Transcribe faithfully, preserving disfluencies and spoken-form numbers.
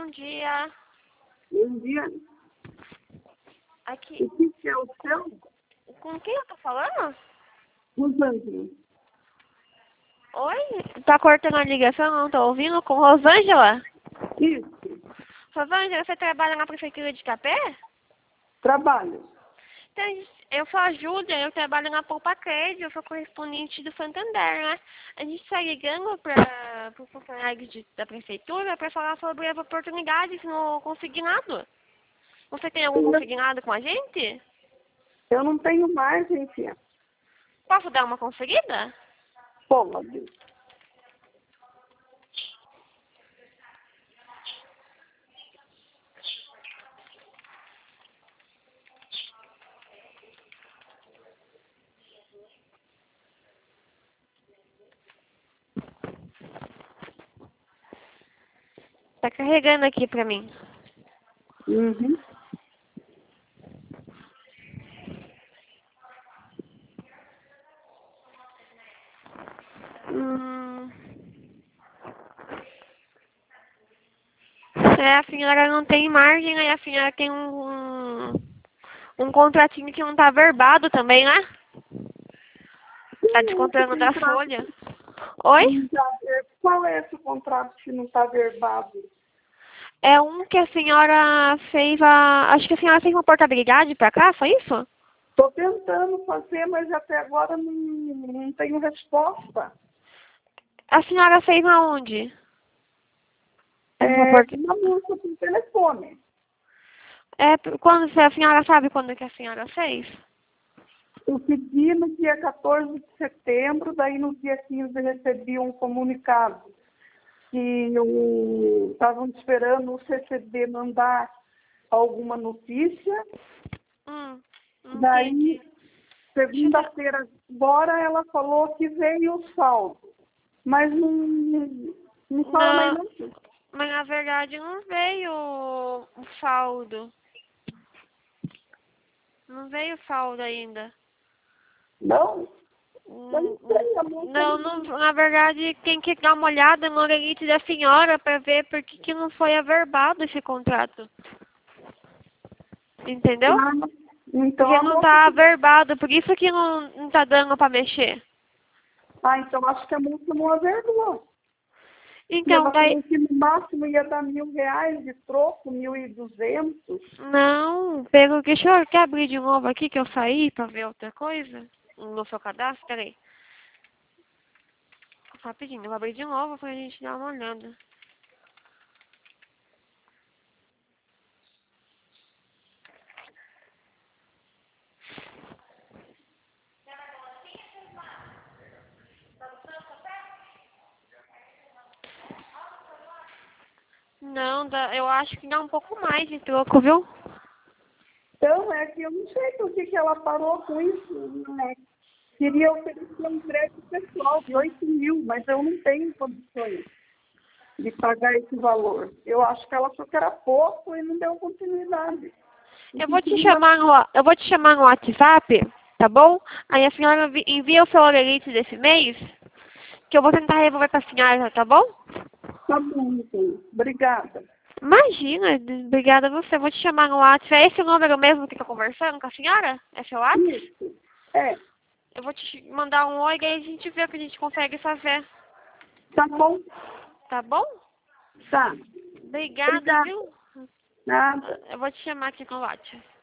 bom dia. Bom dia. Aqui, O que é o seu? com quem eu tô falando? Rosângela. Oi? Tá cortando a ligação, não tô ouvindo, com Rosângela? Isso. Rosângela, você trabalha na prefeitura de Capé? Trabalho. Então, eu sou a Júlia, eu trabalho na Poupa Crédito, eu sou correspondente do Santander, né? A gente está ligando para os funcionários de- da prefeitura para falar sobre as oportunidades no consignado. Você tem algum Eu, consignado com a gente? eu não tenho margem, filha. Posso dar uma conferida? Pode. Tá carregando aqui pra mim. Uhum. Hum... É, a senhora não tem margem, aí a senhora tem um, um, um contratinho que não tá verbado também, né? Tá descontando da folha. Oi? Não tá ver- Qual é esse contrato que não está verbado? É um que a senhora fez a... Acho que a senhora fez uma portabilidade pra cá, foi isso? Estou tentando fazer, mas até agora não, não tenho resposta. A senhora fez aonde? Uma É porta... uma multa por telefone. É, quando a senhora sabe quando que a senhora fez? Eu pedi no dia quatorze de setembro, daí no dia quinze eu recebi um comunicado que estavam esperando o C C B mandar alguma notícia. Hum, não Daí, entendi. segunda-feira agora, ela falou que veio o saldo. Mas não, não fala mais Não, nada. mas na verdade não veio o saldo. Não veio o saldo ainda. Não? Mas Hum, não sei, a moça Não, não, na verdade tem que dar uma olhada no orelite da senhora para ver por que, que não foi averbado esse contrato. Entendeu? não- Então Porque a não moça... tá averbado, por isso que não, não tá dando para mexer. Ah, então acho que a moça não avergou. E Então, ela daí... falou que no máximo ia dar mil reais de troco, mil e duzentos. Não, pelo que... Deixa eu quer abrir de novo aqui que eu saí para ver outra coisa no seu cadastro, peraí. Rapidinho, eu vou abrir de novo pra gente dar uma olhada. Não, dá, eu acho que dá um pouco mais de troco, viu? Então, é que eu não sei por que que ela parou com isso, né? Queria oferecer um crédito pessoal de oito mil, mas eu não tenho condições de pagar esse valor. Eu acho que ela achou que era pouco e não deu continuidade. Eu vou te chamar no, eu vou te chamar no WhatsApp, tá bom? Aí a senhora envi- envia o seu orelite desse mês, que eu vou tentar resolver pra senhora, tá bom? Tá bom, então. Obrigada. Imagina, obrigada a você. Eu vou te chamar no WhatsApp. É esse o número mesmo que eu tô conversando com a senhora? É seu WhatsApp? Isso. É, Eu vou te mandar um oi e aí a gente vê o que a gente consegue fazer. tá bom? Tá bom? Tá. Obrigada, Obrigada. viu? Nada. Eu vou te chamar aqui no WhatsApp.